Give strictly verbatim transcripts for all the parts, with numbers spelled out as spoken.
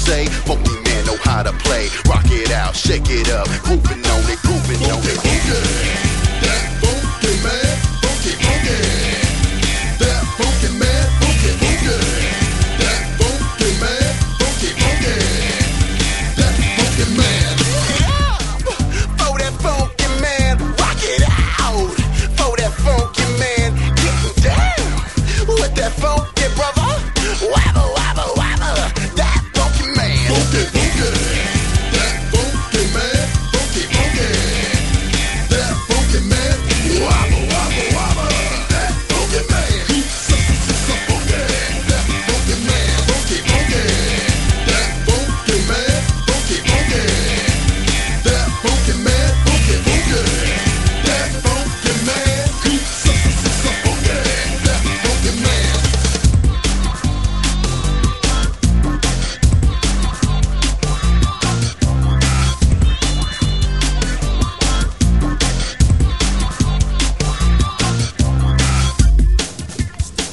say. Funky man know how to play. Rock it out, shake it up, grooving on it, grooving on it. That funky man, funky, funky. That funky man, funky, funky. That funky man, funky, funky. That funky man. For that funky man, rock it out. For that funky man, getting down with that funky brother. Wabba, wabba, wabba. That funky man. Funky, funky. That funky man, funky, funky. That funky man. Wabba, wabba, wabba. That funky man. So, so, so funky. That funky man, funky, funky. That funky man, funky, funky. That funky man, funky, funky. That funky man. So, so, so, so funky. That funky man.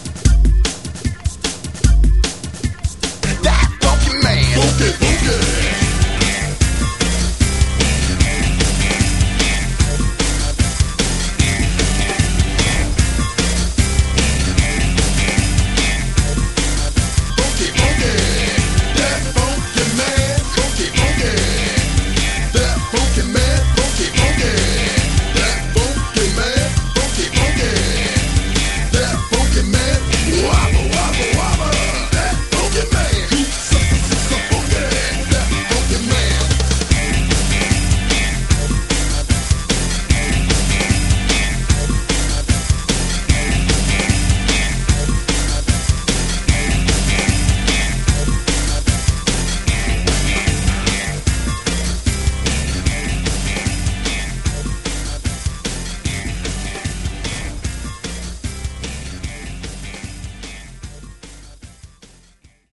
That funky man. Funky, funky.